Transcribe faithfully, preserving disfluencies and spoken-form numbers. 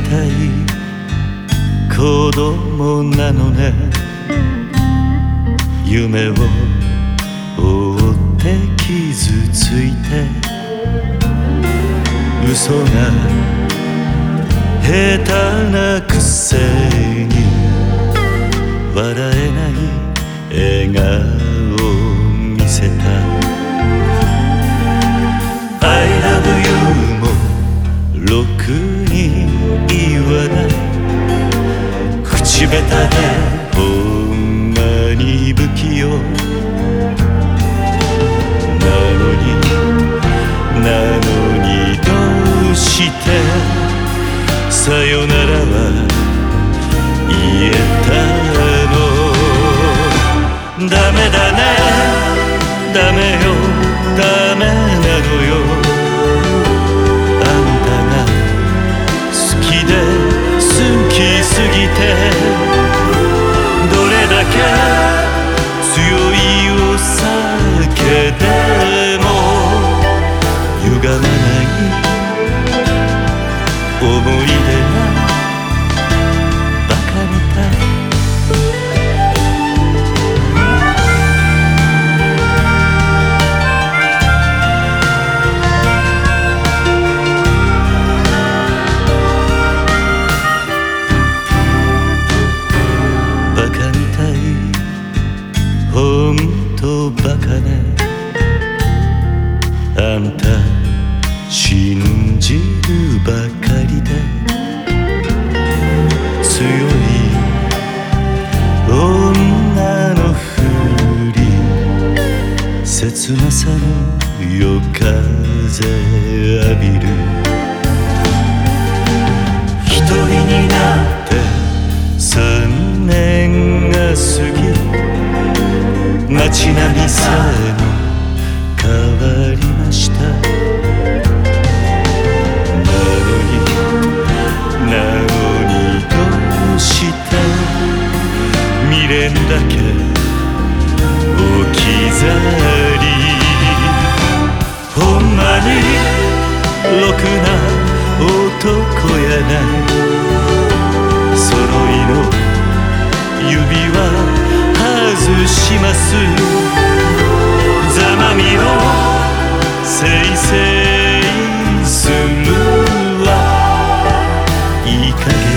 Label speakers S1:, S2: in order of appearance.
S1: たい子供なのね。夢を追って傷ついて嘘が下手なくせに笑えない笑顔を見せた。 I love you もろくに言わない。口下手でほんまに不器用なのになのにどうしてさよならは言えたの。ダメだねダメよダメなのよ。あんたが好きで好きすぎてどれだけ強いお酒でも歪まない思い出がバカみたい。ほんとバカね。あんた信じるばかりで強い女のふり切なさの夜風浴びる。一人になって三年が過ぎ街並みさえも変わりました。なのになのにどうして未練だけ置き去り。ほんまにろくな男やない。揃いの指輪外します。ざまみをせいせいするわ。いい加減